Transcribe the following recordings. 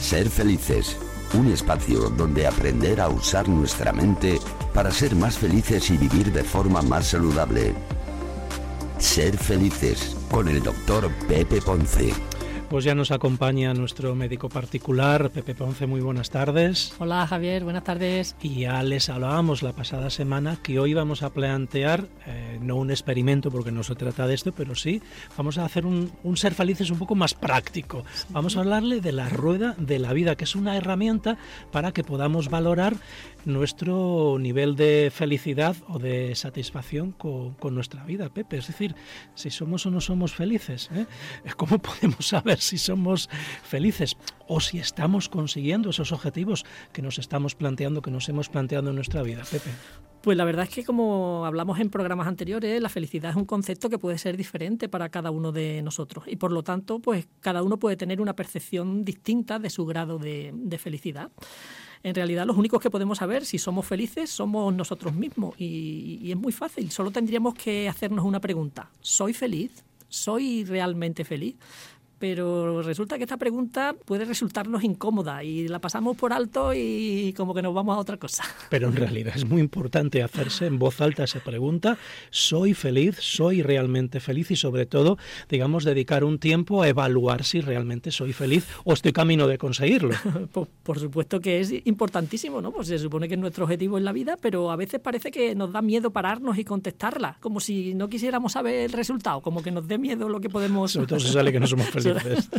Ser felices, un espacio donde aprender a usar nuestra mente para ser más felices y vivir de forma más saludable. Ser felices, con el doctor Pepe Ponce. Pues ya nos acompaña nuestro médico particular, Pepe Ponce. Muy buenas tardes. Hola Javier, buenas tardes. Y ya les hablábamos la pasada semana que hoy vamos a plantear, no un experimento porque no se trata de esto, pero sí, vamos a hacer un ser felices un poco más práctico. Vamos a hablarle de la rueda de la vida, que es una herramienta para que podamos valorar nuestro nivel de felicidad o de satisfacción con nuestra vida, Pepe. Es decir, si somos o no somos felices, ¿cómo podemos saber si somos felices o si estamos consiguiendo esos objetivos que nos estamos planteando, que nos hemos planteado en nuestra vida, Pepe? Pues la verdad es que, como hablamos en programas anteriores, la felicidad es un concepto que puede ser diferente para cada uno de nosotros y, por lo tanto, pues cada uno puede tener una percepción distinta de su grado de felicidad. En realidad, los únicos que podemos saber si somos felices somos nosotros mismos y es muy fácil. Solo tendríamos que hacernos una pregunta. ¿Soy feliz? ¿Soy realmente feliz? Pero resulta que esta pregunta puede resultarnos incómoda y la pasamos por alto y como que nos vamos a otra cosa. Pero en realidad es muy importante hacerse en voz alta esa pregunta. ¿Soy feliz? ¿Soy realmente feliz? Y sobre todo, digamos, dedicar un tiempo a evaluar si realmente soy feliz o estoy camino de conseguirlo. Por supuesto que es importantísimo, ¿no? Pues se supone que es nuestro objetivo en la vida, pero a veces parece que nos da miedo pararnos y contestarla, como si no quisiéramos saber el resultado, como que nos dé miedo lo que podemos... Sobre todo si sale que no somos felices.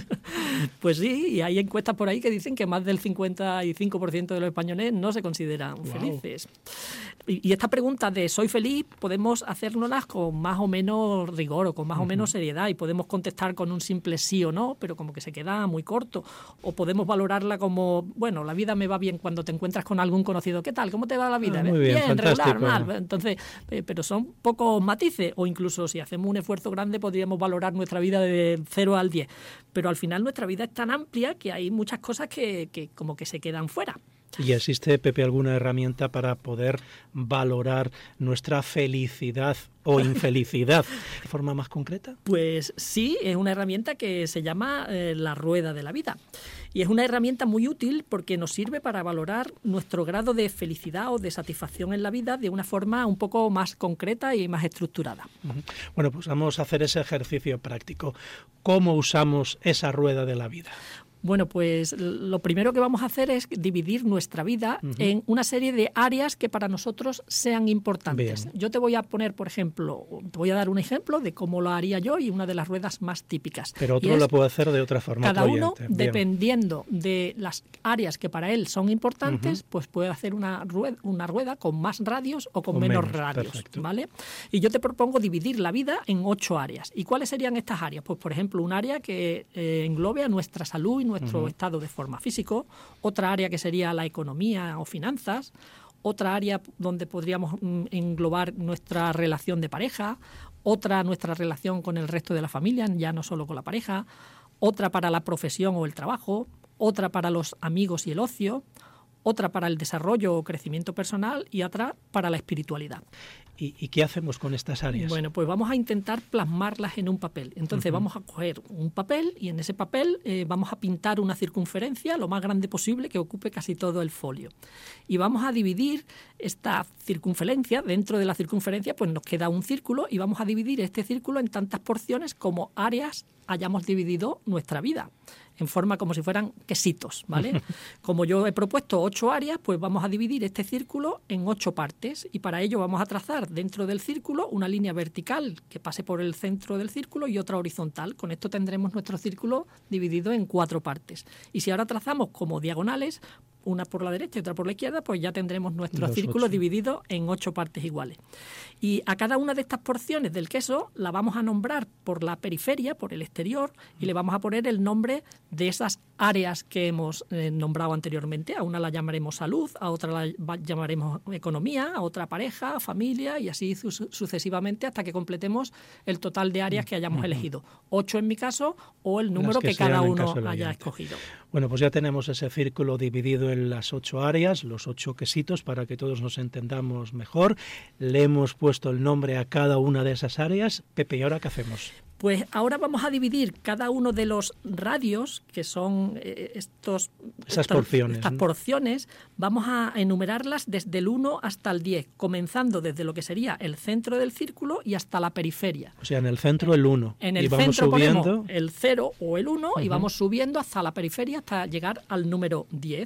Pues sí, y hay encuestas por ahí que dicen que más del 55% de los españoles no se consideran felices. Y esta pregunta de ¿soy feliz? Podemos hacérnoslas con más o menos rigor o con más o menos seriedad y podemos contestar con un simple sí o no, pero como que se queda muy corto. O podemos valorarla como, bueno, la vida me va bien cuando te encuentras con algún conocido. ¿Qué tal? ¿Cómo te va la vida? Muy bien, regular, mal. Entonces, pero son pocos matices, o incluso si hacemos un esfuerzo grande podríamos valorar nuestra vida de 0 al 10. Pero al final nuestra vida es tan amplia que hay muchas cosas que como que se quedan fuera. ¿Y existe, Pepe, alguna herramienta para poder valorar nuestra felicidad o infelicidad de forma más concreta? Pues sí, es una herramienta que se llama la rueda de la vida. Y es una herramienta muy útil porque nos sirve para valorar nuestro grado de felicidad o de satisfacción en la vida de una forma un poco más concreta y más estructurada. Bueno, pues vamos a hacer ese ejercicio práctico. ¿Cómo usamos esa rueda de la vida? Bueno, pues lo primero que vamos a hacer es dividir nuestra vida en una serie de áreas que para nosotros sean importantes. Bien. Yo te voy a poner, por ejemplo, te voy a dar un ejemplo de cómo lo haría yo y una de las ruedas más típicas. Pero otro lo puede hacer de otra forma. Cada uno, dependiendo de las áreas que para él son importantes, pues puede hacer una rueda con más radios o con menos radios. Perfecto. ¿Vale? Y yo te propongo dividir la vida en 8 áreas. ¿Y cuáles serían estas áreas? Pues, por ejemplo, un área que englobe a nuestra salud y nuestro estado de forma físico, otra área que sería la economía o finanzas, otra área donde podríamos englobar nuestra relación de pareja, otra nuestra relación con el resto de la familia, ya no solo con la pareja, otra para la profesión o el trabajo, otra para los amigos y el ocio, otra para el desarrollo o crecimiento personal y otra para la espiritualidad. ¿Y qué hacemos con estas áreas? Bueno, pues vamos a intentar plasmarlas en un papel. Entonces vamos a coger un papel y en ese papel vamos a pintar una circunferencia lo más grande posible que ocupe casi todo el folio. Y vamos a dividir esta circunferencia, dentro de la circunferencia pues nos queda un círculo y vamos a dividir este círculo en tantas porciones como áreas hayamos dividido nuestra vida, en forma como si fueran quesitos, ¿vale? Como yo he propuesto 8 áreas, pues vamos a dividir este círculo en 8 partes y para ello vamos a trazar dentro del círculo una línea vertical que pase por el centro del círculo y otra horizontal. Con esto tendremos nuestro círculo dividido en 4 partes. Y si ahora trazamos como diagonales, una por la derecha y otra por la izquierda, pues ya tendremos nuestro círculo dividido en 8 partes iguales. Y a cada una de estas porciones del queso la vamos a nombrar por la periferia, por el exterior, y le vamos a poner el nombre de esas áreas que hemos nombrado anteriormente. A una la llamaremos salud, a otra la llamaremos economía, a otra pareja, familia, y así sucesivamente hasta que completemos el total de áreas que hayamos elegido. 8 en mi caso, o el número que cada uno haya escogido. Bueno, pues ya tenemos ese círculo dividido en las 8 áreas, los 8 quesitos, para que todos nos entendamos mejor. Le hemos puesto el nombre a cada una de esas áreas. Pepe, ¿y ahora qué hacemos? Pues ahora vamos a dividir cada uno de los radios, que son estas porciones, vamos a enumerarlas desde el 1 hasta el 10, comenzando desde lo que sería el centro del círculo y hasta la periferia. O sea, en el centro el 1. En el centro ponemos el 0 o el 1 y vamos subiendo hasta la periferia hasta llegar al número 10.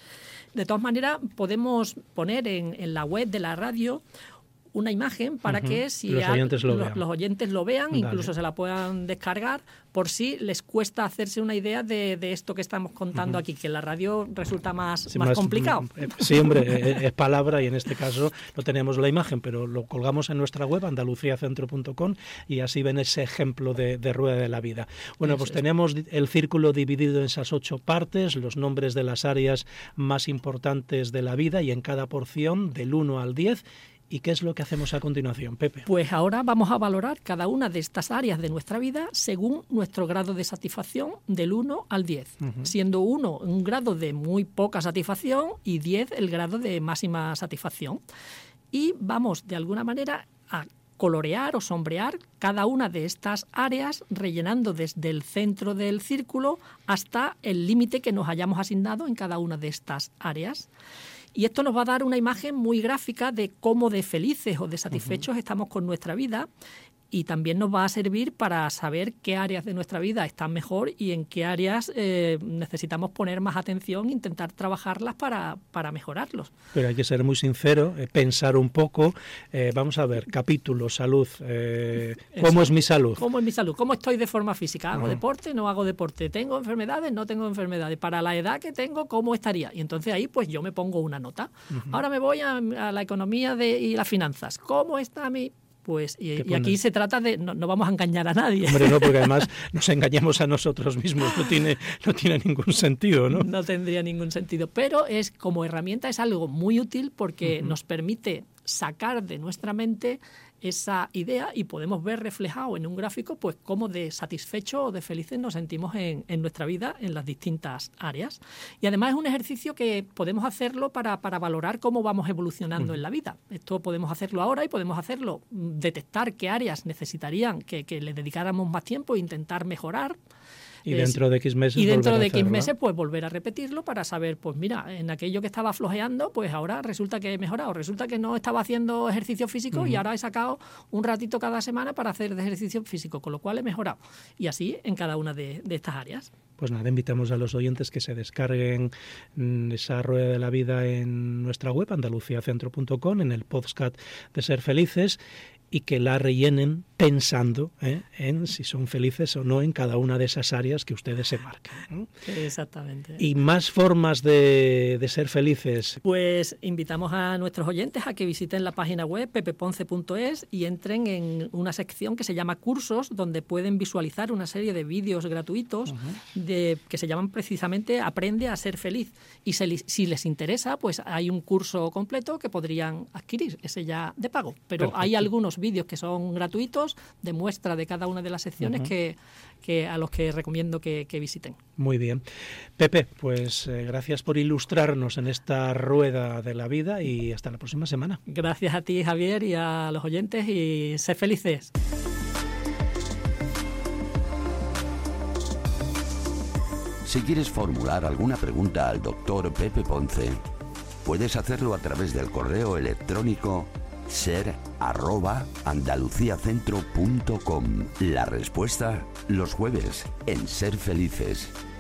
De todas maneras, podemos poner en la web de la radio una imagen para que si los oyentes lo vean, incluso se la puedan descargar por si les cuesta hacerse una idea de esto que estamos contando aquí, que en la radio resulta más complicado. Sí, hombre, es palabra y en este caso no tenemos la imagen, pero lo colgamos en nuestra web, andaluciacentro.com, y así ven ese ejemplo de rueda de la vida. Bueno, pues tenemos el círculo dividido en esas 8 partes, los nombres de las áreas más importantes de la vida y en cada porción del 1 al 10. ¿Y qué es lo que hacemos a continuación, Pepe? Pues ahora vamos a valorar cada una de estas áreas de nuestra vida según nuestro grado de satisfacción del 1 al 10, siendo 1 un grado de muy poca satisfacción y 10 el grado de máxima satisfacción. Y vamos, de alguna manera, a colorear o sombrear cada una de estas áreas, rellenando desde el centro del círculo hasta el límite que nos hayamos asignado en cada una de estas áreas. Y esto nos va a dar una imagen muy gráfica de cómo de felices o de satisfechos estamos con nuestra vida, y también nos va a servir para saber qué áreas de nuestra vida están mejor y en qué áreas necesitamos poner más atención e intentar trabajarlas para mejorarlos. Pero hay que ser muy sincero, pensar un poco. Vamos a ver, capítulo, salud. ¿Cómo es mi salud? ¿Cómo es mi salud? ¿Cómo estoy de forma física? ¿Hago deporte? ¿No hago deporte? ¿Tengo enfermedades? ¿No tengo enfermedades? Para la edad que tengo, ¿cómo estaría? Y entonces ahí pues yo me pongo una nota. Ahora me voy a la economía y las finanzas. ¿Cómo está mi...? Pues y aquí se trata de no vamos a engañar a nadie. Hombre, no, porque además nos engañamos a nosotros mismos, no tiene ningún sentido, ¿no? No tendría ningún sentido, pero como herramienta es algo muy útil porque nos permite sacar de nuestra mente esa idea y podemos ver reflejado en un gráfico pues cómo de satisfechos o de felices nos sentimos en nuestra vida en las distintas áreas. Y además es un ejercicio que podemos hacerlo para valorar cómo vamos evolucionando en la vida. Esto podemos hacerlo ahora y podemos hacerlo, detectar qué áreas necesitarían que le dedicáramos más tiempo e intentar mejorar. Y dentro de X meses pues volver a repetirlo para saber, pues mira, en aquello que estaba flojeando, pues ahora resulta que he mejorado. Resulta que no estaba haciendo ejercicio físico y ahora he sacado un ratito cada semana para hacer ejercicio físico, con lo cual he mejorado. Y así en cada una de estas áreas. Pues nada, invitamos a los oyentes que se descarguen esa rueda de la vida en nuestra web, andaluciacentro.com, en el podcast de Ser Felices, y que la rellenen pensando en si son felices o no en cada una de esas áreas que ustedes se marquen, ¿no? Exactamente. ¿Y más formas de ser felices? Pues invitamos a nuestros oyentes a que visiten la página web pepeponce.es y entren en una sección que se llama Cursos, donde pueden visualizar una serie de vídeos gratuitos que se llaman precisamente Aprende a ser feliz. Y si les interesa, pues hay un curso completo que podrían adquirir, ese ya de pago. Pero perfecto. Hay algunos vídeos que son gratuitos de muestra de cada una de las secciones que a los que recomiendo que visiten. Muy bien. Pepe, pues gracias por ilustrarnos en esta rueda de la vida y hasta la próxima semana. Gracias a ti, Javier, y a los oyentes, y sed felices. Si quieres formular alguna pregunta al doctor Pepe Ponce, puedes hacerlo a través del correo electrónico ser@andaluciacentro.com. La respuesta los jueves en Ser Felices.